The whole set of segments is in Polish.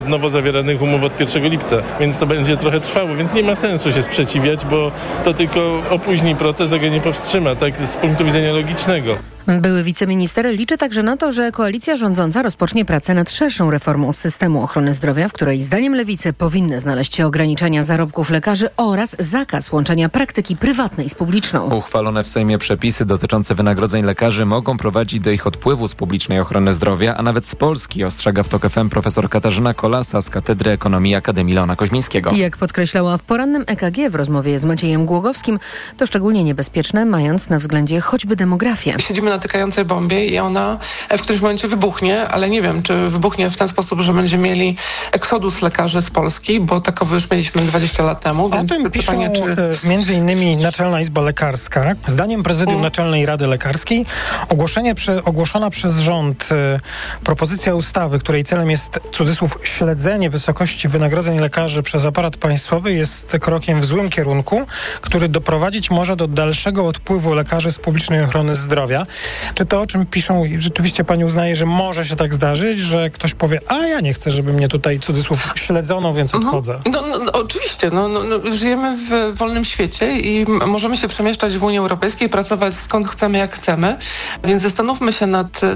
nowo zawieranych umów od 1 lipca, więc to będzie trochę trwało, więc nie ma sensu się sprzeciwiać, bo to tylko opóźni proces, a go nie powstrzyma, tak z punktu widzenia logicznego. Były wiceminister liczy także na to, że koalicja rządząca rozpocznie pracę nad szerszą reformą systemu ochrony zdrowia, w której zdaniem Lewicy powinny znaleźć się ograniczenia zarobków lekarzy oraz zakaz łączenia praktyki prywatnej z publiczną. Uchwalone w Sejmie przepisy dotyczące wynagrodzeń lekarzy mogą prowadzić do ich odpływu z publicznej ochrony zdrowia, a nawet z Polski, ostrzega w TOK FM profesor Katarzyna Kolasa z Katedry Ekonomii Akademii Leona Koźmińskiego. Jak podkreślała w porannym EKG w rozmowie z Maciejem Głogowskim, to szczególnie niebezpieczne, mając na względzie choćby demografię. Siedzimy na tykającej bombie i ona w którymś momencie wybuchnie, ale nie wiem, czy wybuchnie w ten sposób, że będziemy mieli eksodus lekarzy z Polski, bo takowy już mieliśmy 20 lat temu. Więc o tym pytanie, piszą między innymi Naczelna Izba Lekarska. Zdaniem prezydium Naczelnej Rady Lekarskiej ogłoszona przez rząd propozycja ustawy, której celem jest, cudzysłów, śledzenie wysokości wynagrodzeń lekarzy przez aparat państwowy, jest krokiem w złym kierunku, który doprowadzić może do dalszego odpływu lekarzy z publicznej ochrony zdrowia. Czy to, o czym piszą, rzeczywiście pani uznaje, że może się tak zdarzyć, że ktoś powie, a ja nie chcę, żeby mnie tutaj, cudzysłów, śledzono, więc odchodzę? Oczywiście. Żyjemy w wolnym świecie i możemy się przemieszczać w Unii Europejskiej, pracować skąd chcemy, jak chcemy, więc zastanówmy się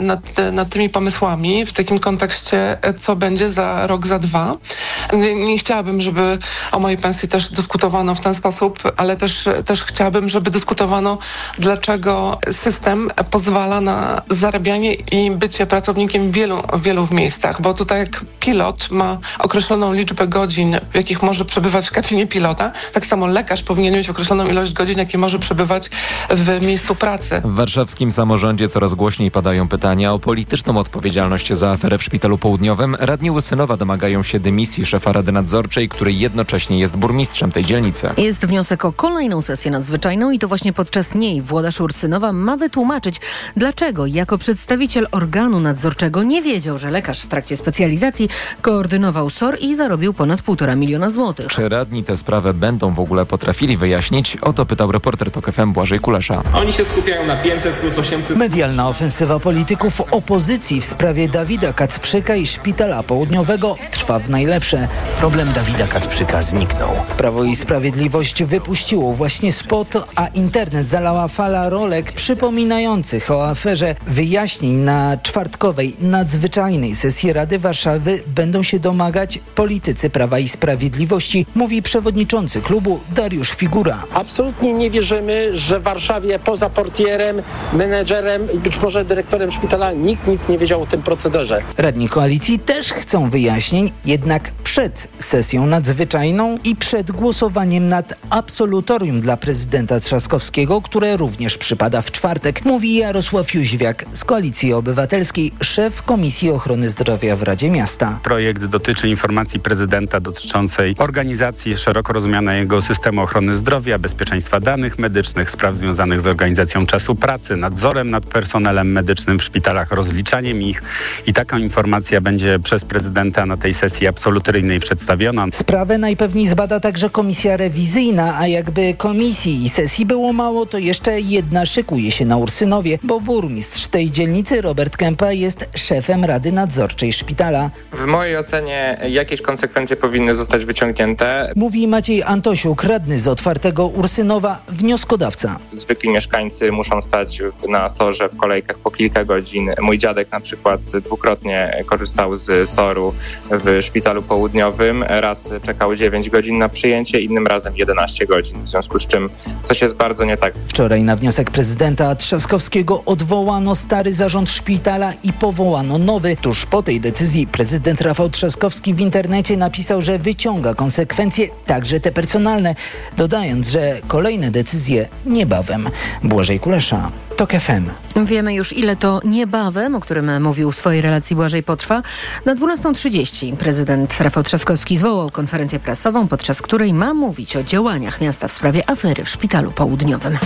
nad tymi pomysłami w takim kontekście, co będzie za rok, za 2. Nie chciałabym, żeby o mojej pensji też dyskutowano w ten sposób, ale też chciałabym, żeby dyskutowano, dlaczego system pozwala na zarabianie i bycie pracownikiem w wielu miejscach, bo tutaj jak pilot ma określoną liczbę godzin, w jakich może przebywać w kabinie pilota, tak samo lekarz powinien mieć określoną ilość godzin, jakie może przebywać w miejscu pracy. W warszawskim samorządzie coraz głośniej padają pytania o polityczną odpowiedzialność za aferę w Szpitalu Południowym. Radni Łysynowa domagają się dymisji szefa Rady Nadzorczej, który jednocześnie jest burmistrzem tej dzielnicy. Jest wniosek o kolejną sesję nadzwyczajną i to właśnie podczas niej Włodarz Ursynowa ma wytłumaczyć, dlaczego jako przedstawiciel organu nadzorczego nie wiedział, że lekarz w trakcie specjalizacji koordynował SOR i zarobił ponad 1,5 miliona złotych. Czy radni tę sprawę będą w ogóle potrafili wyjaśnić? O to pytał reporter TOK FM Błażej Kulesza. Oni się skupiają na 500 plus 800. Medialna ofensywa polityków opozycji w sprawie Dawida Kacprzyka i Szpitala Południowego trwa w najlepsze. Problem Dawida Kacprzyka zniknął. Prawo i Sprawiedliwość wypuściło właśnie spot, a internet zalała fala rolek przypominających o aferze. Wyjaśnień na czwartkowej nadzwyczajnej sesji Rady Warszawy będą się domagać politycy Prawa i Sprawiedliwości, mówi przewodniczący klubu Dariusz Figura. Absolutnie nie wierzymy, że w Warszawie poza portierem, menedżerem i być może dyrektorem szpitala nikt nic nie wiedział o tym procederze. Radni koalicji też chcą wyjaśnień, jednak przed sesją nadzwyczajną i przed głosowaniem nad absolutorium dla prezydenta Trzaskowskiego, które również przypada w czwartek, mówi Jarosław Jóźwiak z Koalicji Obywatelskiej, szef Komisji Ochrony Zdrowia w Radzie Miasta. Projekt dotyczy informacji prezydenta dotyczącej organizacji szeroko rozumianego systemu ochrony zdrowia, bezpieczeństwa danych medycznych, spraw związanych z organizacją czasu pracy, nadzorem nad personelem medycznym w szpitalach, rozliczaniem ich i taka informacja będzie przez prezydenta na tej sesji absolutoryjnej przedstawiona. Sprawę najpewniej zbada także komisja rewizyjna, a jakby komisji i sesji było mało, to jeszcze jedna szykuje się na Ursynowie, bo burmistrz tej dzielnicy Robert Kępa jest szefem Rady Nadzorczej szpitala. W mojej ocenie jakieś konsekwencje powinny zostać wyciągnięte. Mówi Maciej Antosiuk, radny z Otwartego Ursynowa, wnioskodawca. Zwykli mieszkańcy muszą stać na SOR-ze w kolejkach po kilka godzin. Mój dziadek na przykład dwukrotnie korzystał z SOR-u w Szpitalu Południowym. Raz czekał 9 godzin na przyjęcie, innym razem 11 godzin. W związku z czym coś jest bardzo nie tak. Wczoraj na wniosek prezydenta Trzaskowskiego odwołano stary zarząd szpitala i powołano nowy. Tuż po tej decyzji prezydent Rafał Trzaskowski w internecie napisał, że wyciąga konsekwencje, także te personalne, dodając, że kolejne decyzje niebawem. Błażej Kulesza, TOK FM. Wiemy już, ile to niebawem, o którym mówił w swojej relacji Błażej, potrwa. Na 12:30 prezydent Rafał Trzaskowski zwołał konferencję prasową, podczas której ma mówić o działaniach miasta w sprawie afery w Szpitalu Południowym.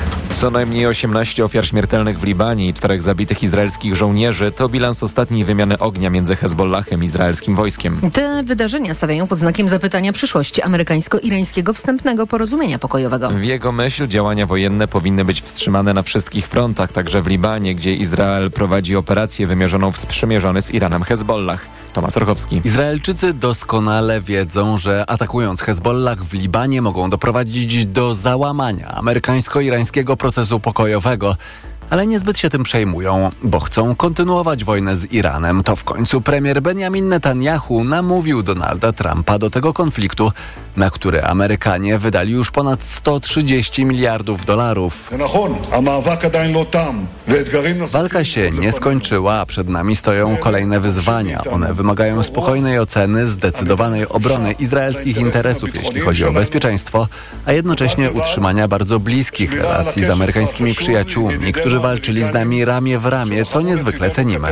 Co najmniej 18 ofiar śmiertelnych w Libanie i 4 zabitych izraelskich żołnierzy to bilans ostatniej wymiany ognia między Hezbollahem i izraelskim wojskiem. Te wydarzenia stawiają pod znakiem zapytania przyszłości amerykańsko-irańskiego wstępnego porozumienia pokojowego. W jego myśl działania wojenne powinny być wstrzymane na wszystkich frontach, także w Libanie, gdzie Izrael prowadzi operację wymierzoną w sprzymierzony z Iranem Hezbollah. Tomasz Orchowski. Izraelczycy doskonale wiedzą, że atakując Hezbollah w Libanie mogą doprowadzić do załamania amerykańsko-irańskiego procesu pokojowego. Ale niezbyt się tym przejmują, bo chcą kontynuować wojnę z Iranem. To w końcu premier Benjamin Netanyahu namówił Donalda Trumpa do tego konfliktu, na który Amerykanie wydali już ponad $130 miliardów. Walka się nie skończyła, a przed nami stoją kolejne wyzwania. One wymagają spokojnej oceny, zdecydowanej obrony izraelskich interesów, jeśli chodzi o bezpieczeństwo, a jednocześnie utrzymania bardzo bliskich relacji z amerykańskimi przyjaciółmi, którzy walczyli z nami ramię w ramię, co niezwykle cenimy.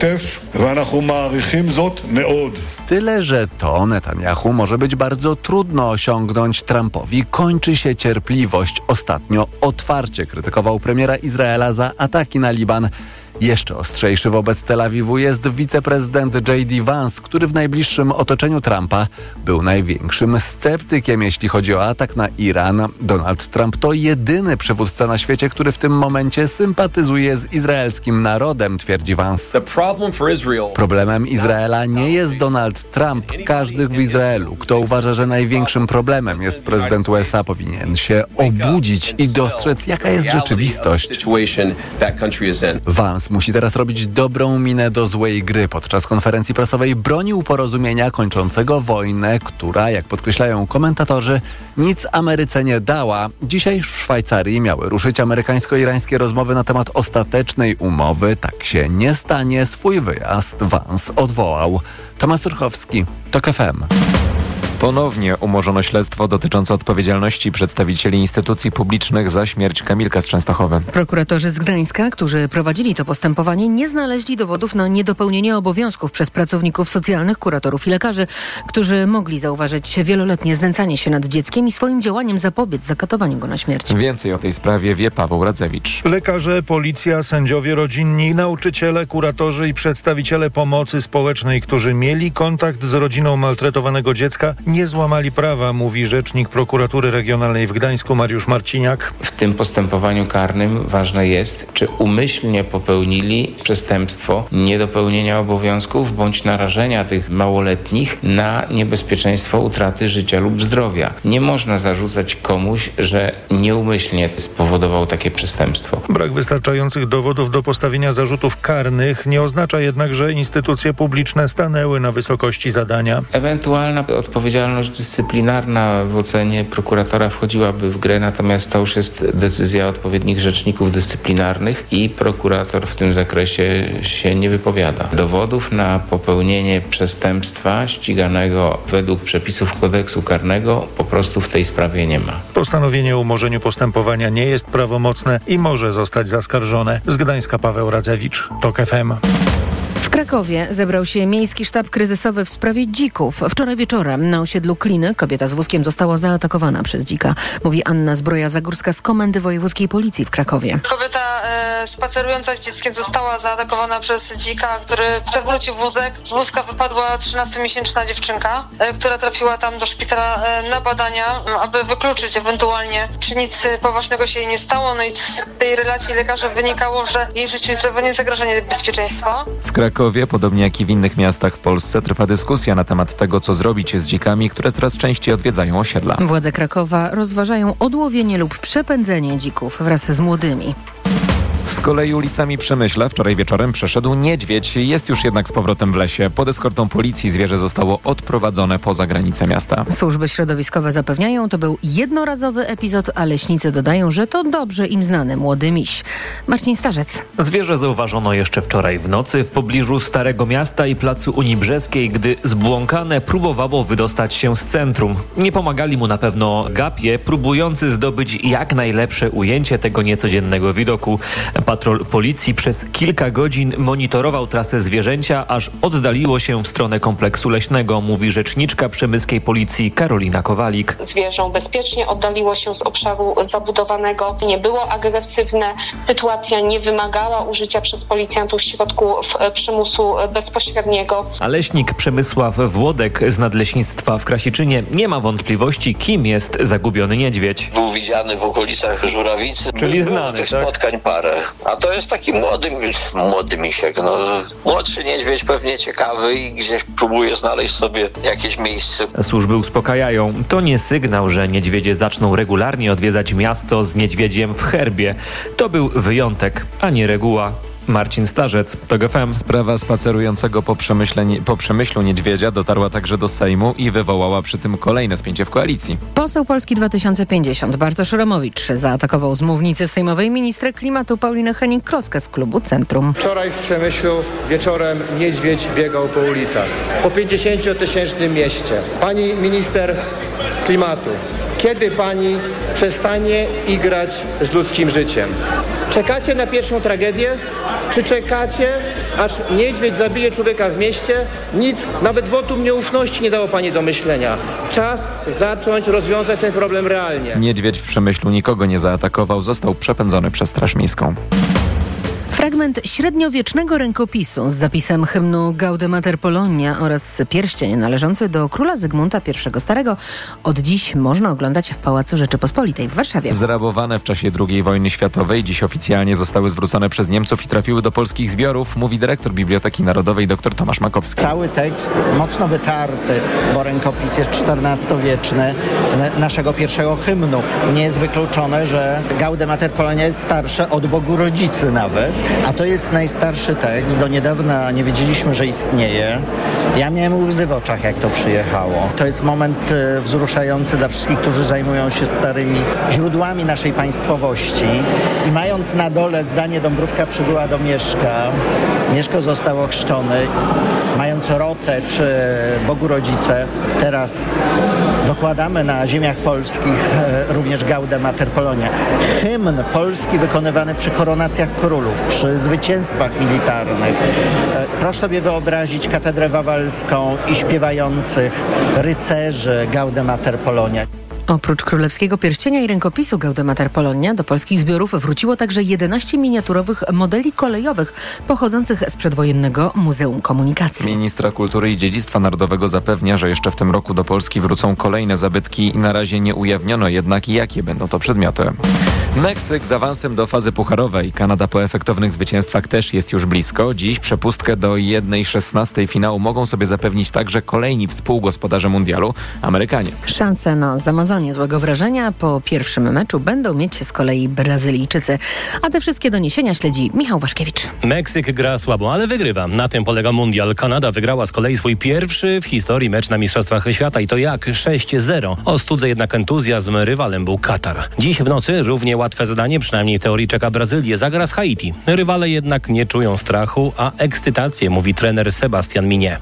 Tyle, że to Netanyahu może być bardzo trudno osiągnąć Trumpowi. Kończy się cierpliwość. Ostatnio otwarcie krytykował premiera Izraela za ataki na Liban. Jeszcze ostrzejszy wobec Tel Awiwu jest wiceprezydent J.D. Vance, który w najbliższym otoczeniu Trumpa był największym sceptykiem, jeśli chodzi o atak na Iran. Donald Trump to jedyny przywódca na świecie, który w tym momencie sympatyzuje z izraelskim narodem, twierdzi Vance. Problemem Izraela nie jest Donald Trump. Każdy w Izraelu, kto uważa, że największym problemem jest prezydent USA, powinien się obudzić i dostrzec, jaka jest rzeczywistość. Vance musi teraz robić dobrą minę do złej gry. Podczas konferencji prasowej bronił porozumienia kończącego wojnę, która, jak podkreślają komentatorzy, nic Ameryce nie dała. Dzisiaj w Szwajcarii miały ruszyć amerykańsko-irańskie rozmowy na temat ostatecznej umowy. Tak się nie stanie. Swój wyjazd Vance odwołał. Tomasz Orchowski, TOK FM. Ponownie umorzono śledztwo dotyczące odpowiedzialności przedstawicieli instytucji publicznych za śmierć Kamilka z Częstochowy. Prokuratorzy z Gdańska, którzy prowadzili to postępowanie, nie znaleźli dowodów na niedopełnienie obowiązków przez pracowników socjalnych, kuratorów i lekarzy, którzy mogli zauważyć wieloletnie znęcanie się nad dzieckiem i swoim działaniem zapobiec zakatowaniu go na śmierć. Więcej o tej sprawie wie Paweł Radzewicz. Lekarze, policja, sędziowie rodzinni, nauczyciele, kuratorzy i przedstawiciele pomocy społecznej, którzy mieli kontakt z rodziną maltretowanego dziecka, nie złamali prawa, mówi rzecznik prokuratury regionalnej w Gdańsku Mariusz Marciniak. W tym postępowaniu karnym ważne jest, czy umyślnie popełnili przestępstwo niedopełnienia obowiązków bądź narażenia tych małoletnich na niebezpieczeństwo utraty życia lub zdrowia. Nie można zarzucać komuś, że nieumyślnie spowodował takie przestępstwo. Brak wystarczających dowodów do postawienia zarzutów karnych nie oznacza jednak, że instytucje publiczne stanęły na wysokości zadania. Ewentualna odpowiedzialność dyscyplinarna w ocenie prokuratora wchodziłaby w grę, natomiast to już jest decyzja odpowiednich rzeczników dyscyplinarnych i prokurator w tym zakresie się nie wypowiada. Dowodów na popełnienie przestępstwa ściganego według przepisów kodeksu karnego po prostu w tej sprawie nie ma. Postanowienie o umorzeniu postępowania nie jest prawomocne i może zostać zaskarżone. Z Gdańska Paweł Radzewicz, TOK FM. W Krakowie zebrał się Miejski Sztab Kryzysowy w sprawie dzików. Wczoraj wieczorem na osiedlu Kliny kobieta z wózkiem została zaatakowana przez dzika. Mówi Anna Zbroja-Zagórska z Komendy Wojewódzkiej Policji w Krakowie. Kobieta spacerująca z dzieckiem została zaatakowana przez dzika, który przewrócił wózek. Z wózka wypadła 13-miesięczna dziewczynka, która trafiła tam do szpitala na badania, aby wykluczyć ewentualnie, czy nic poważnego się jej nie stało. No i z tej relacji lekarza wynikało, że jej życiu nie zagraża niebezpieczeństwo. W Krakowie, podobnie jak i w innych miastach w Polsce, trwa dyskusja na temat tego, co zrobić z dzikami, które coraz częściej odwiedzają osiedla. Władze Krakowa rozważają odłowienie lub przepędzenie dzików wraz z młodymi. Z kolei ulicami Przemyśla wczoraj wieczorem przeszedł niedźwiedź. Jest już jednak z powrotem w lesie. Pod eskortą policji zwierzę zostało odprowadzone poza granice miasta. Służby środowiskowe zapewniają, to był jednorazowy epizod, a leśnicy dodają, że to dobrze im znany młody miś. Marcin Starzec. Zwierzę zauważono jeszcze wczoraj w nocy w pobliżu Starego Miasta i placu Unii Brzeskiej, gdy zbłąkane próbowało wydostać się z centrum. Nie pomagali mu na pewno gapie, próbujący zdobyć jak najlepsze ujęcie tego niecodziennego widoku. Patrol policji przez kilka godzin monitorował trasę zwierzęcia, aż oddaliło się w stronę kompleksu leśnego, mówi rzeczniczka przemyskiej policji Karolina Kowalik. Zwierzę bezpiecznie oddaliło się z obszaru zabudowanego, nie było agresywne, sytuacja nie wymagała użycia przez policjantów środków przymusu bezpośredniego. A leśnik Przemysław Włodek z Nadleśnictwa w Krasiczynie nie ma wątpliwości, kim jest zagubiony niedźwiedź. Był widziany w okolicach Żurawicy. Czyli znany, tych tak? spotkań parę. A to jest taki młody misiek. No, młodszy niedźwiedź pewnie ciekawy i gdzieś próbuje znaleźć sobie jakieś miejsce. Służby uspokajają. To nie sygnał, że niedźwiedzie zaczną regularnie odwiedzać miasto z niedźwiedziem w herbie. To był wyjątek, a nie reguła. Marcin Starzec, TOG FM. Sprawa spacerującego po Przemyślu niedźwiedzia dotarła także do Sejmu i wywołała przy tym kolejne spięcie w koalicji. Poseł Polski 2050 Bartosz Romowicz zaatakował z mównicy sejmowej ministrę klimatu Paulinę Hennig-Kloskę z klubu Centrum. Wczoraj w Przemyślu wieczorem niedźwiedź biegał po ulicach. Po 50-tysięcznym mieście. Pani minister klimatu, kiedy pani przestanie igrać z ludzkim życiem? Czekacie na pierwszą tragedię? Czy czekacie, aż niedźwiedź zabije człowieka w mieście? Nic, nawet wotum nieufności nie dało pani do myślenia. Czas zacząć rozwiązać ten problem realnie. Niedźwiedź w Przemyślu nikogo nie zaatakował, został przepędzony przez Straż Miejską. Fragment średniowiecznego rękopisu z zapisem hymnu Gaude Mater Polonia oraz pierścień należący do króla Zygmunta I Starego od dziś można oglądać w Pałacu Rzeczypospolitej w Warszawie. Zrabowane w czasie II wojny światowej, dziś oficjalnie zostały zwrócone przez Niemców i trafiły do polskich zbiorów, mówi dyrektor Biblioteki Narodowej dr Tomasz Makowski. Cały tekst mocno wytarty, bo rękopis jest XIV-wieczny naszego pierwszego hymnu. Nie jest wykluczone, że Gaude Mater Polonia jest starsze od Bogu Rodzicy nawet. A to jest najstarszy tekst. Do niedawna nie wiedzieliśmy, że istnieje. Ja miałem łzy w oczach, jak to przyjechało. To jest moment wzruszający dla wszystkich, którzy zajmują się starymi źródłami naszej państwowości. I mając na dole zdanie Dąbrówka przybyła do Mieszka, Mieszko został ochrzczony, mając Rotę czy Bogu Rodzice, teraz dokładamy na ziemiach polskich również Gaude Mater Polonia. Hymn polski wykonywany przy koronacjach królów, przy zwycięstwach militarnych. Proszę sobie wyobrazić katedrę wawelską i śpiewających rycerzy Gaude Mater Polonia. Oprócz królewskiego pierścienia i rękopisu Gaude Mater Polonia do polskich zbiorów wróciło także 11 miniaturowych modeli kolejowych pochodzących z przedwojennego Muzeum Komunikacji. Ministra Kultury i Dziedzictwa Narodowego zapewnia, że jeszcze w tym roku do Polski wrócą kolejne zabytki. Na razie nie ujawniono jednak, jakie będą to przedmioty. Meksyk z awansem do fazy pucharowej. Kanada po efektownych zwycięstwach też jest już blisko. Dziś przepustkę do 1/16 finału mogą sobie zapewnić także kolejni współgospodarze mundialu, Amerykanie. Szanse na zamazanie złego wrażenia po pierwszym meczu będą mieć z kolei Brazylijczycy. A te wszystkie doniesienia śledzi Michał Waszkiewicz. Meksyk gra słabo, ale wygrywa. Na tym polega mundial. Kanada wygrała z kolei swój pierwszy w historii mecz na Mistrzostwach Świata i to jak? 6-0. Ostudze jednak entuzjazm, rywalem był Katar. Dziś w nocy równie łatwe zadanie, przynajmniej w teorii, czeka Brazylię. Zagra z Haiti. Rywale jednak nie czują strachu, a ekscytację, mówi trener Sebastian Migne.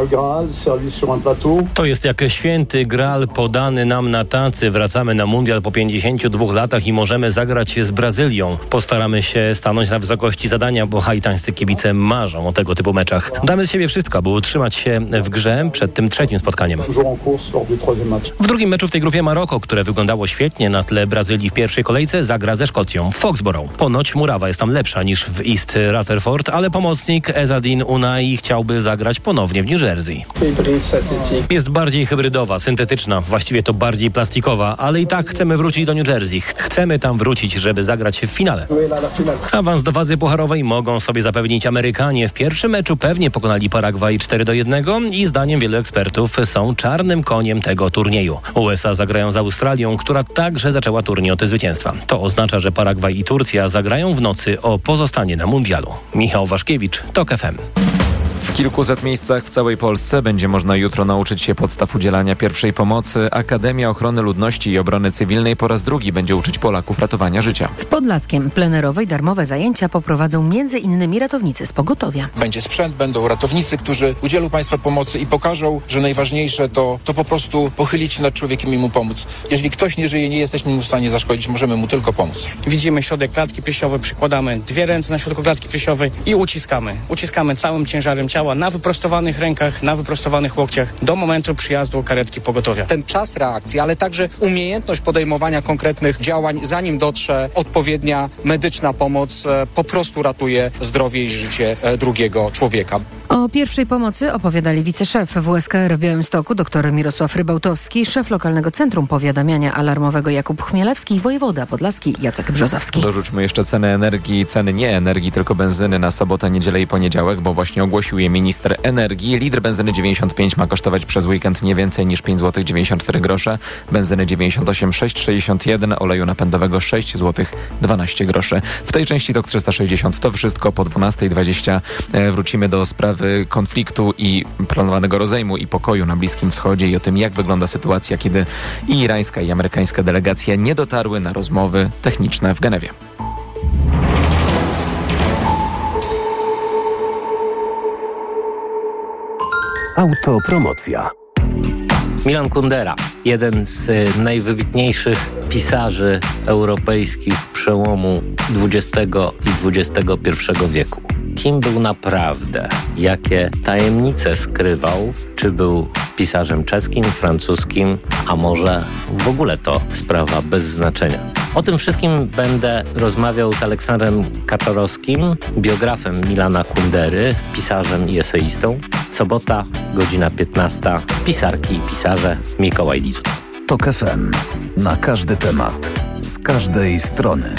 To jest jak święty Graal podany nam na tacy. Wracamy na mundial po 52 latach i możemy zagrać z Brazylią. Postaramy się stanąć na wysokości zadania, bo haitańscy kibice marzą o tego typu meczach. Damy z siebie wszystko, by utrzymać się w grze przed tym trzecim spotkaniem. W drugim meczu w tej grupie Maroko, które wyglądało świetnie na tle Brazylii w pierwszej kolejce, zagra ze Szkocją w Foxborough. Ponoć murawa jest tam lepsza niż w East Rutherford, ale pomocnik Ezzadine Unai chciałby zagrać ponownie w New Jersey. Jest bardziej hybrydowa, syntetyczna, właściwie to bardziej plastikowa, ale i tak chcemy wrócić do New Jersey. Chcemy tam wrócić, żeby zagrać w finale. Awans do fazy pucharowej mogą sobie zapewnić Amerykanie. W pierwszym meczu pewnie pokonali Paragwaj 4-1 i zdaniem wielu ekspertów są czarnym koniem tego turnieju. USA zagrają z Australią, która także zaczęła turniej od zwycięstwa. To oznacza, że Paragwaj i Turcja zagrają w nocy o pozostanie na mundialu. Michał Waszkiewicz, TOG FM. W kilkuset miejscach w całej Polsce będzie można jutro nauczyć się podstaw udzielania pierwszej pomocy. Akademia Ochrony Ludności i Obrony Cywilnej po raz drugi będzie uczyć Polaków ratowania życia. W Podlaskiem plenerowe i darmowe zajęcia poprowadzą m.in. ratownicy z pogotowia. Będzie sprzęt, będą ratownicy, którzy udzielą Państwa pomocy i pokażą, że najważniejsze to po prostu pochylić się nad człowiekiem i mu pomóc. Jeżeli ktoś nie żyje, nie jesteśmy mu w stanie zaszkodzić, możemy mu tylko pomóc. Widzimy środek klatki piersiowej, przykładamy 2 ręce na środku klatki piersiowej i uciskamy. Uciskamy całym ciężarem ciała ciała na wyprostowanych rękach, na wyprostowanych łokciach do momentu przyjazdu karetki pogotowia. Ten czas reakcji, ale także umiejętność podejmowania konkretnych działań, zanim dotrze odpowiednia medyczna pomoc, po prostu ratuje zdrowie i życie drugiego człowieka. O pierwszej pomocy opowiadali wiceszef WSKR w Białymstoku dr Mirosław Rybałtowski, szef lokalnego Centrum Powiadamiania Alarmowego Jakub Chmielewski i wojewoda podlaski Jacek Brzozowski. Dorzućmy jeszcze ceny energii, ceny nie energii, tylko benzyny na sobotę, niedzielę i poniedziałek, bo właśnie ogłosił je minister energii. Litr benzyny 95 ma kosztować przez weekend nie więcej niż 5 zł 94 grosze, benzyny 98 6,61, oleju napędowego 6 zł 12 groszy. W tej części TOK 360 to wszystko. Po 12:20 wrócimy do sprawy konfliktu i planowanego rozejmu i pokoju na Bliskim Wschodzie i o tym, jak wygląda sytuacja, kiedy i irańska, i amerykańska delegacja nie dotarły na rozmowy techniczne w Genewie. Autopromocja. Milan Kundera, jeden z najwybitniejszych pisarzy europejskich przełomu XX i XXI wieku. Kim był naprawdę? Jakie tajemnice skrywał? Czy był pisarzem czeskim, francuskim, a może w ogóle to sprawa bez znaczenia? O tym wszystkim będę rozmawiał z Aleksandrem Kaczorowskim, biografem Milana Kundery, pisarzem i eseistą. Sobota, godzina 15. Pisarki i pisarze Mikołaj Lizut. TOK FM. Na każdy temat. Z każdej strony.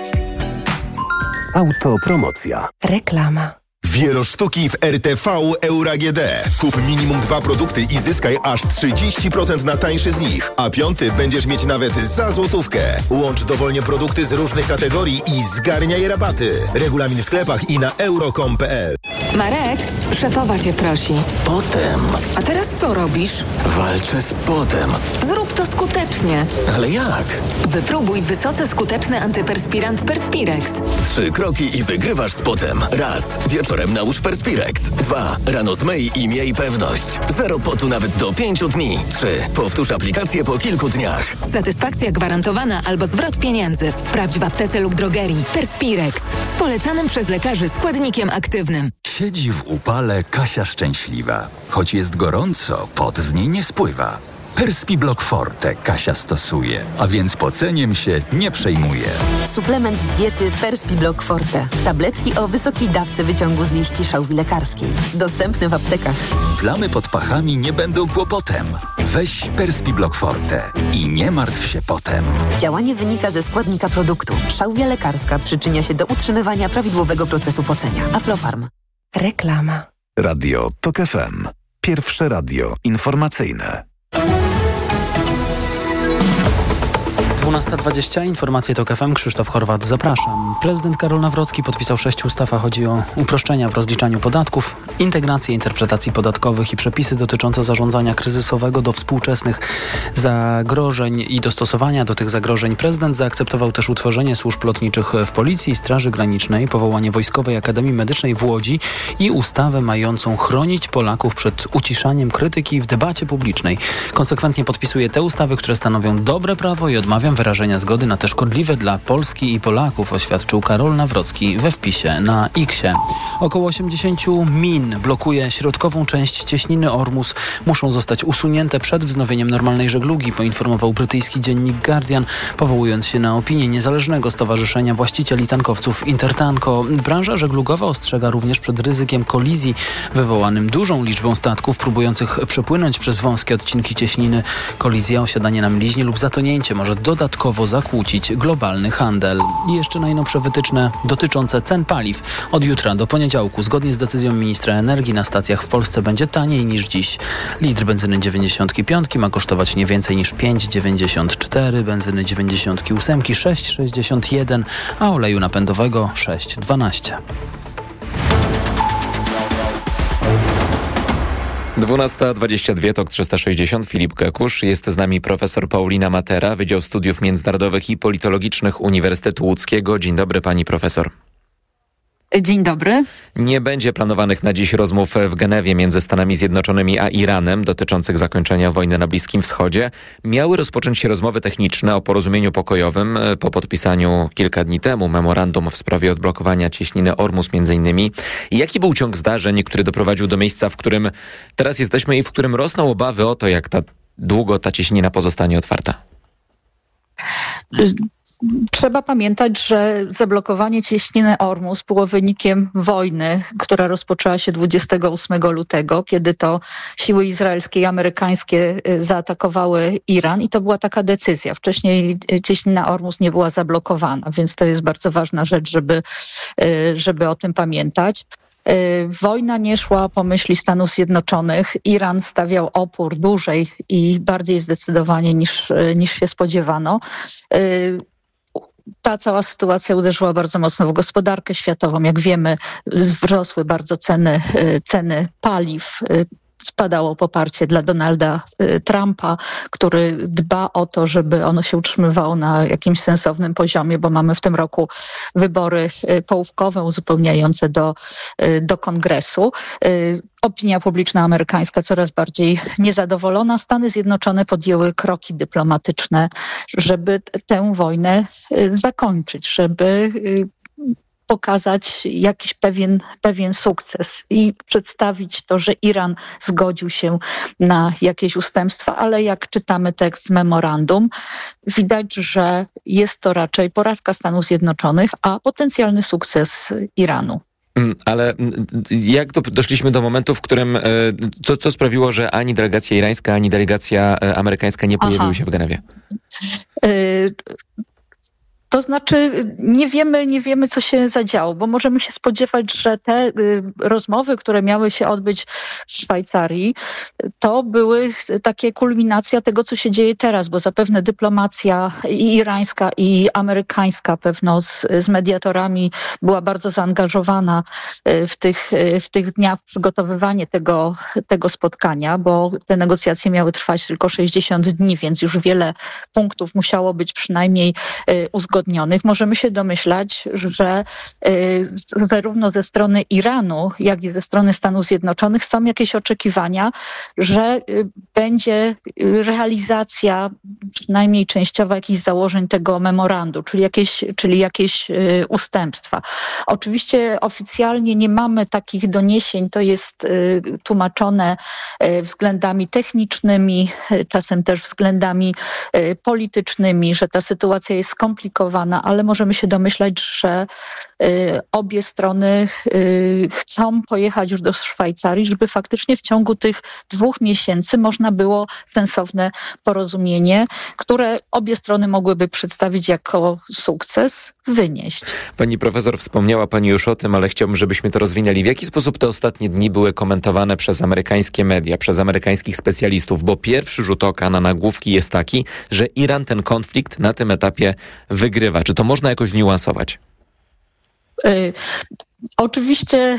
Autopromocja. Reklama. Wielosztuki w RTV Euro AGD. Kup minimum 2 produkty i zyskaj aż 30% na tańszy z nich. A 5 będziesz mieć nawet za złotówkę. Łącz dowolnie produkty z różnych kategorii i zgarniaj rabaty. Regulamin w sklepach i na euro.com.pl. Marek, szefowa cię prosi. Potem. A teraz co robisz? Walczę z potem. Zrób to skutecznie. Ale jak? Wypróbuj wysoce skuteczny antyperspirant Perspirex. 3 kroki i wygrywasz z potem. Raz. Wieczorem nałóż Perspirex. 2. Rano zmyj i miej pewność. 0 potu nawet do 5 dni. 3. Powtórz aplikację po kilku dniach. Satysfakcja gwarantowana albo zwrot pieniędzy. Sprawdź w aptece lub drogerii. Perspirex. Z polecanym przez lekarzy składnikiem aktywnym. Siedzi w upale Kasia szczęśliwa. Choć jest gorąco, pot z niej nie spływa. Perspiblock Forte Kasia stosuje, a więc poceniem się nie przejmuje. Suplement diety Perspiblock Forte. Tabletki o wysokiej dawce wyciągu z liści szałwi lekarskiej. Dostępny w aptekach. Plamy pod pachami nie będą kłopotem. Weź Perspiblock Forte i nie martw się potem. Działanie wynika ze składnika produktu. Szałwia lekarska przyczynia się do utrzymywania prawidłowego procesu pocenia. Aflofarm. Reklama. Radio TOK FM. Pierwsze radio informacyjne. 12:20. Informacje TOK FM. Krzysztof Horwat, zapraszam. Prezydent Karol Nawrocki podpisał 6 ustaw, a chodzi o uproszczenia w rozliczaniu podatków, integrację interpretacji podatkowych i przepisy dotyczące zarządzania kryzysowego do współczesnych zagrożeń i dostosowania do tych zagrożeń. Prezydent zaakceptował też utworzenie służb lotniczych w Policji i Straży Granicznej, powołanie Wojskowej Akademii Medycznej w Łodzi i ustawę mającą chronić Polaków przed uciszaniem krytyki w debacie publicznej. Konsekwentnie podpisuje te ustawy, które stanowią dobre prawo i odmawiam wyrażenia zgody na te szkodliwe dla Polski i Polaków, oświadczył Karol Nawrocki we wpisie na X-ie. Około 80 min blokuje środkową część cieśniny Ormus. Muszą zostać usunięte przed wznowieniem normalnej żeglugi, poinformował brytyjski dziennik Guardian, powołując się na opinię niezależnego stowarzyszenia właścicieli tankowców Intertanko. Branża żeglugowa ostrzega również przed ryzykiem kolizji wywołanym dużą liczbą statków próbujących przepłynąć przez wąskie odcinki cieśniny. Kolizja, osiadanie na mliźnie lub zatonięcie może dodatkowo zakłócić globalny handel. I jeszcze najnowsze wytyczne dotyczące cen paliw. Od jutra do poniedziałku, zgodnie z decyzją ministra energii, na stacjach w Polsce będzie taniej niż dziś. Litr benzyny 95 ma kosztować nie więcej niż 5,94, benzyny 98 6,61, a oleju napędowego 6,12. 12:22, TOK 360, Filip Kekusz. Jest z nami profesor Paulina Matera, Wydział Studiów Międzynarodowych i Politologicznych Uniwersytetu Łódzkiego. Dzień dobry, pani profesor. Dzień dobry. Nie będzie planowanych na dziś rozmów w Genewie między Stanami Zjednoczonymi a Iranem dotyczących zakończenia wojny na Bliskim Wschodzie. Miały rozpocząć się rozmowy techniczne o porozumieniu pokojowym po podpisaniu kilka dni temu memorandum w sprawie odblokowania cieśniny Ormus między innymi. Jaki był ciąg zdarzeń, który doprowadził do miejsca, w którym teraz jesteśmy i w którym rosną obawy o to, jak długo ta cieśnina pozostanie otwarta? Trzeba pamiętać, że zablokowanie cieśniny Ormus było wynikiem wojny, która rozpoczęła się 28 lutego, kiedy to siły izraelskie i amerykańskie zaatakowały Iran i to była taka decyzja. Wcześniej cieśnina Ormus nie była zablokowana, więc to jest bardzo ważna rzecz, żeby o tym pamiętać. Wojna nie szła po myśli Stanów Zjednoczonych. Iran stawiał opór dłużej i bardziej zdecydowanie niż się spodziewano. Ta cała sytuacja uderzyła bardzo mocno w gospodarkę światową. Jak wiemy, wzrosły bardzo ceny paliw. Spadało poparcie dla Donalda Trumpa, który dba o to, żeby ono się utrzymywało na jakimś sensownym poziomie, bo mamy w tym roku wybory połówkowe uzupełniające do Kongresu. Opinia publiczna amerykańska coraz bardziej niezadowolona. Stany Zjednoczone podjęły kroki dyplomatyczne, żeby tę wojnę zakończyć, żeby pokazać jakiś pewien sukces i przedstawić to, że Iran zgodził się na jakieś ustępstwa, ale jak czytamy tekst memorandum, widać, że jest to raczej porażka Stanów Zjednoczonych, a potencjalny sukces Iranu. Ale jak doszliśmy do momentu, w którym co sprawiło, że ani delegacja irańska, ani delegacja amerykańska nie pojawiły się w Genewie? To znaczy nie wiemy, co się zadziało, bo możemy się spodziewać, że te rozmowy, które miały się odbyć w Szwajcarii, to były takie kulminacja tego, co się dzieje teraz, bo zapewne dyplomacja i irańska, i amerykańska pewno z mediatorami była bardzo zaangażowana w tych dniach w przygotowywanie tego spotkania, bo te negocjacje miały trwać tylko 60 dni, więc już wiele punktów musiało być przynajmniej uzgodnionych. Możemy się domyślać, że zarówno ze strony Iranu, jak i ze strony Stanów Zjednoczonych są jakieś oczekiwania, że będzie realizacja przynajmniej częściowa jakichś założeń tego memorandum, czyli jakieś ustępstwa. Oczywiście oficjalnie nie mamy takich doniesień, to jest tłumaczone względami technicznymi, czasem też względami politycznymi, że ta sytuacja jest skomplikowana, ale możemy się domyślać, że obie strony chcą pojechać już do Szwajcarii, żeby faktycznie w ciągu tych 2 miesięcy można było sensowne porozumienie, które obie strony mogłyby przedstawić jako sukces, wynieść. Pani profesor, wspomniała pani już o tym, ale chciałbym, żebyśmy to rozwinęli. W jaki sposób te ostatnie dni były komentowane przez amerykańskie media, przez amerykańskich specjalistów? Bo pierwszy rzut oka na nagłówki jest taki, że Iran ten konflikt na tym etapie wygrywa. Czy to można jakoś zniuansować? Oczywiście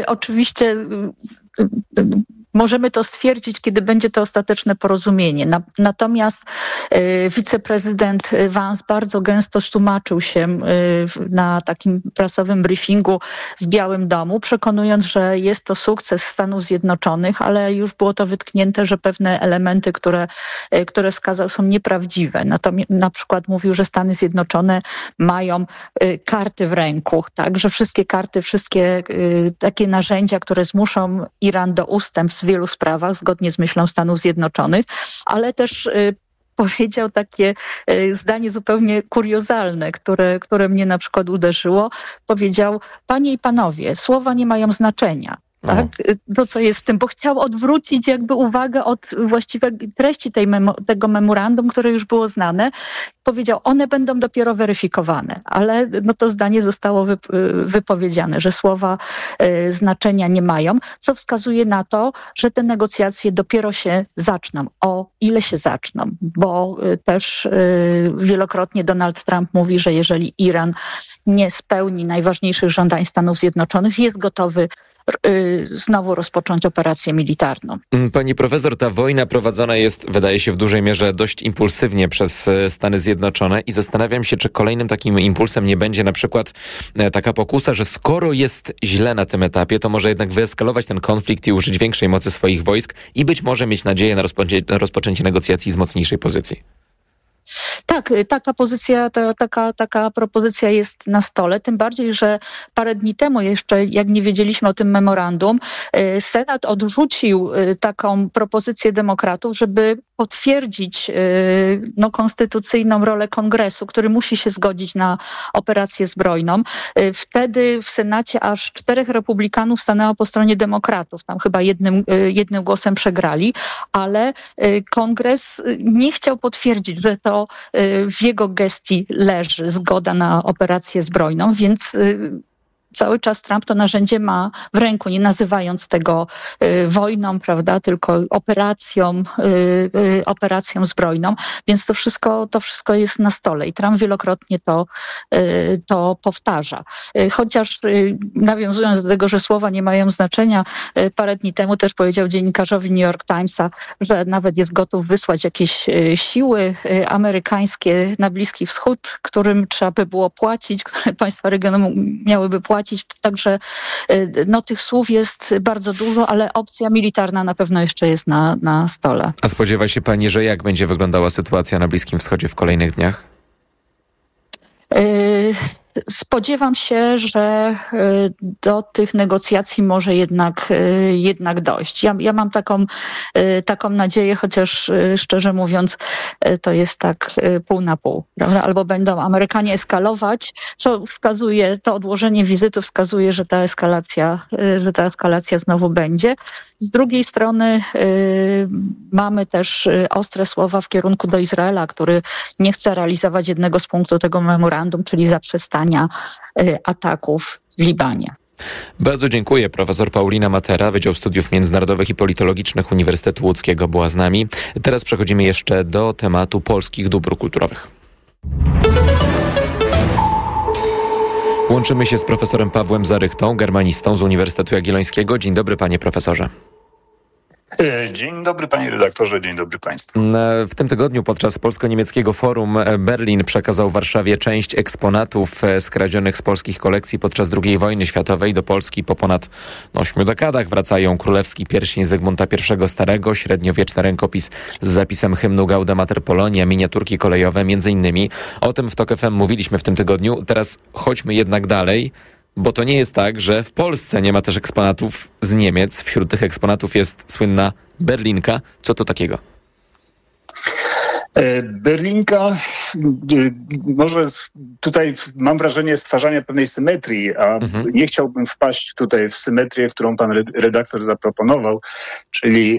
możemy to stwierdzić, kiedy będzie to ostateczne porozumienie. Natomiast wiceprezydent Vance bardzo gęsto tłumaczył się na takim prasowym briefingu w Białym Domu, przekonując, że jest to sukces Stanów Zjednoczonych, ale już było to wytknięte, że pewne elementy, które wskazał, są nieprawdziwe. Na przykład mówił, że Stany Zjednoczone mają karty w ręku, tak, że wszystkie karty, wszystkie takie narzędzia, które zmuszą Iran do ustępstw w wielu sprawach, zgodnie z myślą Stanów Zjednoczonych, ale też powiedział takie zdanie zupełnie kuriozalne, które mnie na przykład uderzyło. Powiedział: panie i panowie, słowa nie mają znaczenia. Tak? To, co jest w tym, bo chciał odwrócić jakby uwagę od właściwej treści tego memorandum, które już było znane. Powiedział, one będą dopiero weryfikowane, ale no to zdanie zostało wypowiedziane, że słowa znaczenia nie mają, co wskazuje na to, że te negocjacje dopiero się zaczną. O ile się zaczną, bo też wielokrotnie Donald Trump mówi, że jeżeli Iran nie spełni najważniejszych żądań Stanów Zjednoczonych, jest gotowy znowu rozpocząć operację militarną. Pani profesor, ta wojna prowadzona jest, wydaje się, w dużej mierze dość impulsywnie przez Stany Zjednoczone i zastanawiam się, czy kolejnym takim impulsem nie będzie na przykład taka pokusa, że skoro jest źle na tym etapie, to może jednak wyeskalować ten konflikt i użyć większej mocy swoich wojsk i być może mieć nadzieję na rozpoczęcie negocjacji z mocniejszej pozycji. Tak, taka propozycja jest na stole, tym bardziej, że parę dni temu jeszcze, jak nie wiedzieliśmy o tym memorandum, Senat odrzucił taką propozycję demokratów, żeby potwierdzić konstytucyjną rolę Kongresu, który musi się zgodzić na operację zbrojną. Wtedy w Senacie aż 4 republikanów stanęło po stronie demokratów. Tam chyba jednym głosem przegrali, ale Kongres nie chciał potwierdzić, że to w jego gestii leży zgoda na operację zbrojną, więc cały czas Trump to narzędzie ma w ręku, nie nazywając tego wojną, prawda, tylko operacją zbrojną, więc to wszystko jest na stole i Trump wielokrotnie to powtarza. Chociaż nawiązując do tego, że słowa nie mają znaczenia, parę dni temu też powiedział dziennikarzowi New York Timesa, że nawet jest gotów wysłać jakieś siły amerykańskie na Bliski Wschód, którym trzeba by było płacić, które państwa regionu miałyby płacić. Także tych słów jest bardzo dużo, ale opcja militarna na pewno jeszcze jest na stole. A spodziewa się pani, że jak będzie wyglądała sytuacja na Bliskim Wschodzie w kolejnych dniach? Spodziewam się, że do tych negocjacji może jednak dojść. Ja mam taką nadzieję, chociaż szczerze mówiąc to jest tak pół na pół, prawda? Albo będą Amerykanie eskalować, co wskazuje, to odłożenie wizyty wskazuje, że ta eskalacja znowu będzie. Z drugiej strony mamy też ostre słowa w kierunku do Izraela, który nie chce realizować jednego z punktów tego memorandum, czyli zaprzestania ataków w Libanie. Bardzo dziękuję. Profesor Paulina Matera, Wydział Studiów Międzynarodowych i Politologicznych Uniwersytetu Łódzkiego była z nami. Teraz przechodzimy jeszcze do tematu polskich dóbr kulturowych. Łączymy się z profesorem Pawłem Zarychtą, germanistą z Uniwersytetu Jagiellońskiego. Dzień dobry, panie profesorze. Dzień dobry panie redaktorze, dzień dobry państwu. W tym tygodniu podczas polsko-niemieckiego forum Berlin przekazał Warszawie część eksponatów skradzionych z polskich kolekcji podczas II wojny światowej. Do Polski po ponad 8 dekadach wracają królewski pierścień Zygmunta I Starego, średniowieczny rękopis z zapisem hymnu Gaude Mater Polonia, miniaturki kolejowe, między innymi. O tym w TOK FM mówiliśmy w tym tygodniu. Teraz chodźmy jednak dalej. Bo to nie jest tak, że w Polsce nie ma też eksponatów z Niemiec. Wśród tych eksponatów jest słynna Berlinka. Co to takiego? Berlinka, może tutaj mam wrażenie stwarzania pewnej symetrii, a nie chciałbym wpaść tutaj w symetrię, którą pan redaktor zaproponował, czyli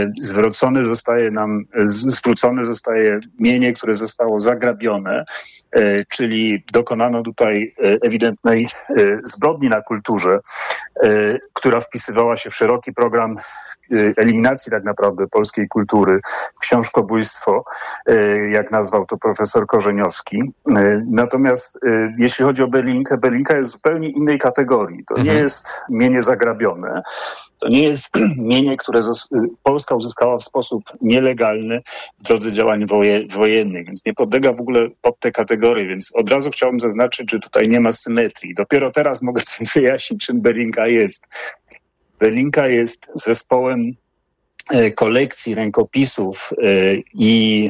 zwrócone zostaje mienie, które zostało zagrabione, czyli dokonano tutaj ewidentnej zbrodni na kulturze, która wpisywała się w szeroki program eliminacji tak naprawdę polskiej kultury, książkobójstwo, jak nazwał to profesor Korzeniowski. Natomiast jeśli chodzi o Berlinkę, Berlinka jest zupełnie innej kategorii. To nie jest mienie zagrabione. To nie jest mienie, które Polska uzyskała w sposób nielegalny w drodze działań wojennych, więc nie podlega w ogóle pod te kategorie. Więc od razu chciałbym zaznaczyć, że tutaj nie ma symetrii. Dopiero teraz mogę sobie wyjaśnić, czym Berlinka jest. Berlinka jest zespołem kolekcji rękopisów i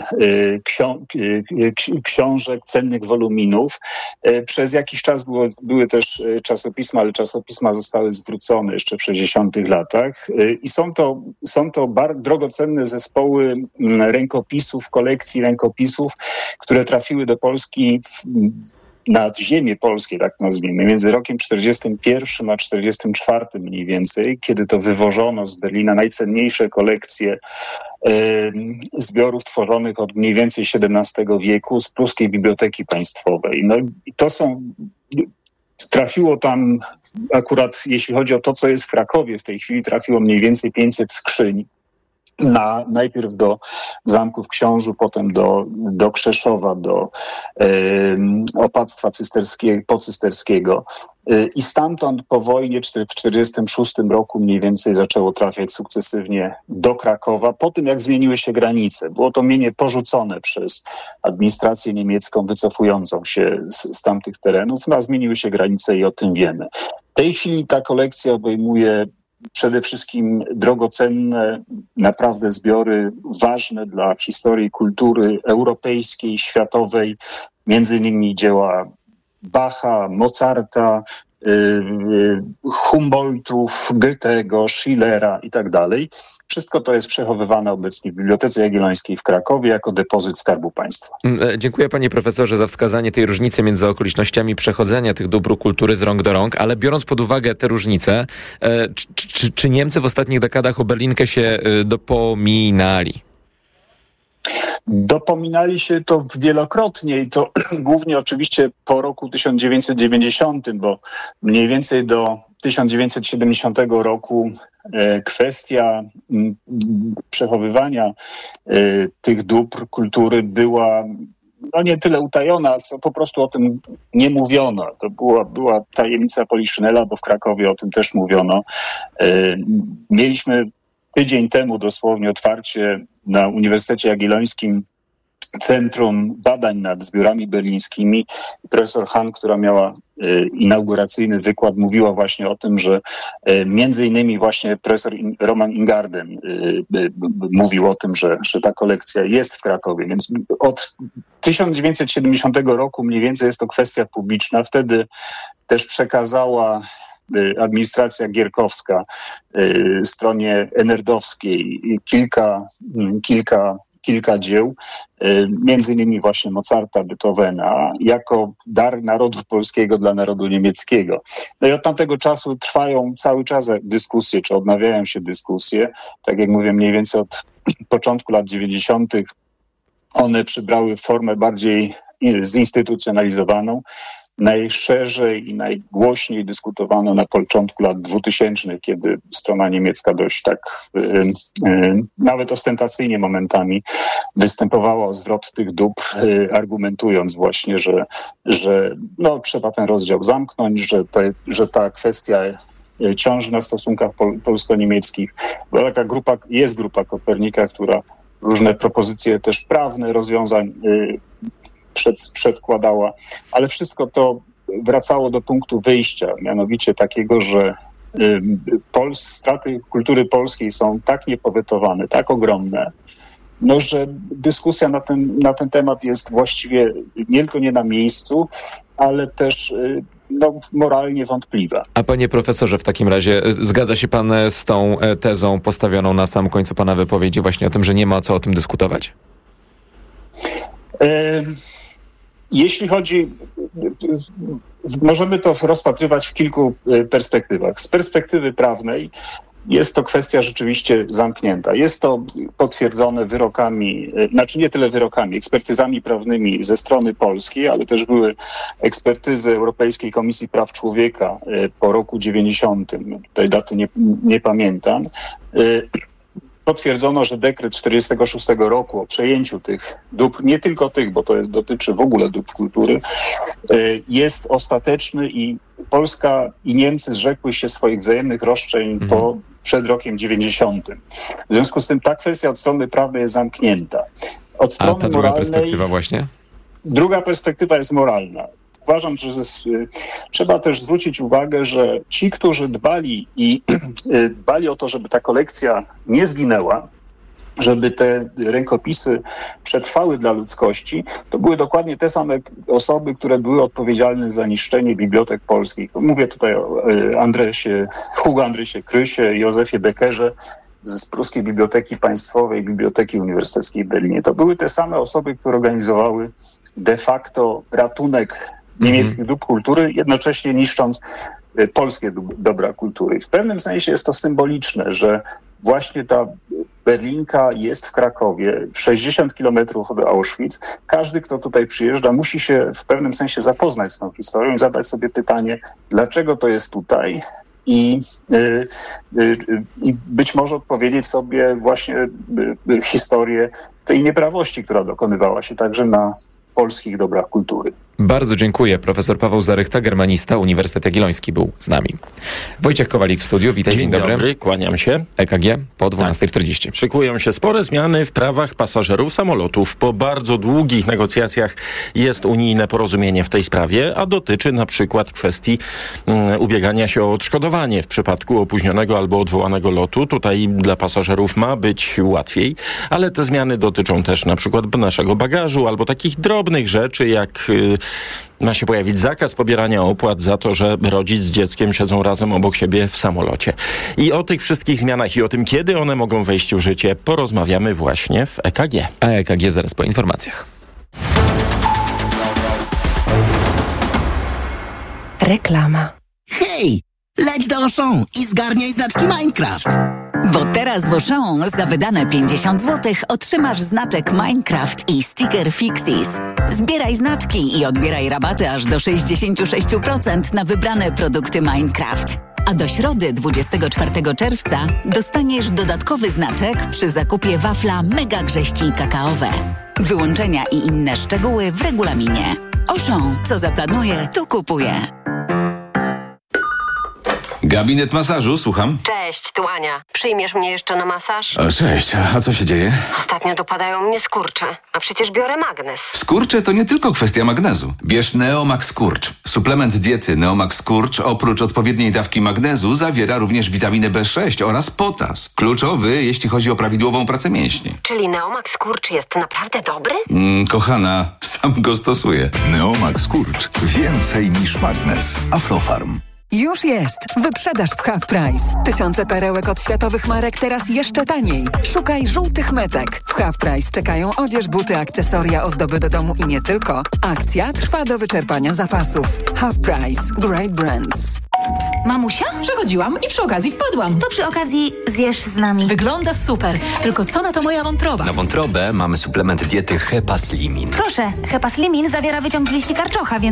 książek, cennych woluminów. Przez jakiś czas były też czasopisma, ale czasopisma zostały zwrócone jeszcze w 60 latach. I są to bardzo drogocenne zespoły rękopisów, kolekcji rękopisów, które trafiły do Polski na ziemię polskie, tak nazwijmy, między rokiem 41 a 44 mniej więcej, kiedy to wywożono z Berlina najcenniejsze kolekcje zbiorów tworzonych od mniej więcej XVII wieku z pruskiej Biblioteki Państwowej. No i trafiło tam akurat, jeśli chodzi o to, co jest w Krakowie w tej chwili, trafiło mniej więcej 500 skrzyń. najpierw do zamku w Książu, potem do Krzeszowa, do opactwa pocysterskiego. I stamtąd po wojnie w 1946 roku mniej więcej zaczęło trafiać sukcesywnie do Krakowa, po tym jak zmieniły się granice. Było to mienie porzucone przez administrację niemiecką wycofującą się z tamtych terenów, a zmieniły się granice i o tym wiemy. W tej chwili ta kolekcja obejmuje przede wszystkim drogocenne, naprawdę zbiory ważne dla historii kultury europejskiej, światowej, między innymi dzieła Bacha, Mozarta, Humboldtów, Goethego, Schillera i tak dalej. Wszystko to jest przechowywane obecnie w Bibliotece Jagiellońskiej w Krakowie jako depozyt Skarbu Państwa. Dziękuję panie profesorze za wskazanie tej różnicy między okolicznościami przechodzenia tych dóbr kultury z rąk do rąk, ale biorąc pod uwagę te różnice, czy Niemcy w ostatnich dekadach o Berlinkę się dopominali? Dopominali się to wielokrotnie i to głównie oczywiście po roku 1990, bo mniej więcej do 1970 roku kwestia przechowywania tych dóbr kultury była nie tyle utajona, co po prostu o tym nie mówiono. To była tajemnica Poliszynela, bo w Krakowie o tym też mówiono. Mieliśmy tydzień temu dosłownie otwarcie na Uniwersytecie Jagiellońskim Centrum Badań nad Zbiorami Berlińskimi. Profesor Hahn, która miała inauguracyjny wykład, mówiła właśnie o tym, że między innymi właśnie profesor Roman Ingarden mówił o tym, że ta kolekcja jest w Krakowie. Więc od 1970 roku mniej więcej jest to kwestia publiczna. Wtedy też przekazała administracja gierkowska stronie enerdowskiej kilka dzieł, między innymi właśnie Mozarta, Beethovena, jako dar narodu polskiego dla narodu niemieckiego. No i od tamtego czasu trwają cały czas dyskusje, czy odnawiają się dyskusje. Tak jak mówię, mniej więcej od początku lat 90. one przybrały formę bardziej zinstytucjonalizowaną. Najszerzej i najgłośniej dyskutowano na początku lat 2000, kiedy strona niemiecka dość tak nawet ostentacyjnie momentami występowała o zwrot tych dóbr, argumentując właśnie, że trzeba ten rozdział zamknąć, że ta kwestia ciąży na stosunkach polsko-niemieckich. Była taka grupa Kopernika, która różne propozycje też prawne rozwiązań przedkładała, ale wszystko to wracało do punktu wyjścia, mianowicie takiego, że straty kultury polskiej są tak niepowetowane, tak ogromne, że dyskusja na ten temat jest właściwie nie tylko nie na miejscu, ale też moralnie wątpliwa. A panie profesorze, w takim razie zgadza się pan z tą tezą postawioną na samym końcu pana wypowiedzi właśnie o tym, że nie ma co o tym dyskutować? Jeśli chodzi, możemy to rozpatrywać w kilku perspektywach. Z perspektywy prawnej jest to kwestia rzeczywiście zamknięta. Jest to potwierdzone wyrokami, nie tyle wyrokami, ekspertyzami prawnymi ze strony polskiej, ale też były ekspertyzy Europejskiej Komisji Praw Człowieka po roku 90. Tej daty nie pamiętam. Potwierdzono, że dekret 1946 roku o przejęciu tych dóbr, nie tylko tych, bo to dotyczy w ogóle dóbr kultury, jest ostateczny i Polska i Niemcy zrzekły się swoich wzajemnych roszczeń przed rokiem 90. W związku z tym ta kwestia od strony prawnej jest zamknięta. Od strony A ta druga perspektywa właśnie? Druga perspektywa jest moralna. Uważam, że trzeba też zwrócić uwagę, że ci, którzy dbali o to, żeby ta kolekcja nie zginęła, żeby te rękopisy przetrwały dla ludzkości, to były dokładnie te same osoby, które były odpowiedzialne za niszczenie bibliotek polskich. Mówię tutaj o Hugo Andresie Krysie, Józefie Beckerze z Pruskiej Biblioteki Państwowej, Biblioteki Uniwersyteckiej w Berlinie. To były te same osoby, które organizowały de facto ratunek niemieckich dóbr kultury, jednocześnie niszcząc polskie dobra kultury. W pewnym sensie jest to symboliczne, że właśnie ta Berlinka jest w Krakowie, 60 kilometrów od Auschwitz. Każdy, kto tutaj przyjeżdża, musi się w pewnym sensie zapoznać z tą historią i zadać sobie pytanie, dlaczego to jest tutaj i być może odpowiedzieć sobie właśnie historię tej nieprawości, która dokonywała się także na polskich dobrach kultury. Bardzo dziękuję. Profesor Paweł Zarychta, germanista, Uniwersytet Jagielloński był z nami. Wojciech Kowalik w studiu. Witaj, dzień dobry. Kłaniam się. EKG po 12:40. Szykują się spore zmiany w prawach pasażerów samolotów. Po bardzo długich negocjacjach jest unijne porozumienie w tej sprawie, a dotyczy na przykład kwestii ubiegania się o odszkodowanie w przypadku opóźnionego albo odwołanego lotu. Tutaj dla pasażerów ma być łatwiej, ale te zmiany dotyczą też na przykład naszego bagażu albo takich drobnych rzeczy, jak ma się pojawić zakaz pobierania opłat za to, że rodzic z dzieckiem siedzą razem obok siebie w samolocie. I o tych wszystkich zmianach i o tym, kiedy one mogą wejść w życie, porozmawiamy właśnie w EKG. A EKG zaraz po informacjach. Reklama. Hej! Leć do Auchan i zgarniaj znaczki Minecraft! Bo teraz w Auchan za wydane 50 zł otrzymasz znaczek Minecraft i sticker Fixies. Zbieraj znaczki i odbieraj rabaty aż do 66% na wybrane produkty Minecraft. A do środy 24 czerwca dostaniesz dodatkowy znaczek przy zakupie wafla Mega Grześki Kakaowe. Wyłączenia i inne szczegóły w regulaminie. Auchan, co zaplanuje, to kupuje. Gabinet masażu, słucham. Cześć, tu Ania. Przyjmiesz mnie jeszcze na masaż? O, cześć, a co się dzieje? Ostatnio dopadają mnie skurcze, a przecież biorę magnez. Skurcze to nie tylko kwestia magnezu. Bierz Neomax Skurcz. Suplement diety Neomax Skurcz oprócz odpowiedniej dawki magnezu zawiera również witaminę B6 oraz potas. Kluczowy, jeśli chodzi o prawidłową pracę mięśni. Czyli Neomax Skurcz jest naprawdę dobry? Kochana, sam go stosuję. Neomax Skurcz. Więcej niż magnez. Aflofarm. Już jest! Wyprzedaż w Half Price. Tysiące perełek od światowych marek teraz jeszcze taniej. Szukaj żółtych metek. W Half Price czekają odzież, buty, akcesoria, ozdoby do domu i nie tylko. Akcja trwa do wyczerpania zapasów. Half Price. Great Brands. Mamusia? Przechodziłam i przy okazji wpadłam. To przy okazji zjesz z nami. Wygląda super. Tylko co na to moja wątroba? Na wątrobę mamy suplement diety Hepaslimin. Proszę, Hepaslimin zawiera wyciąg z liści karczocha, więc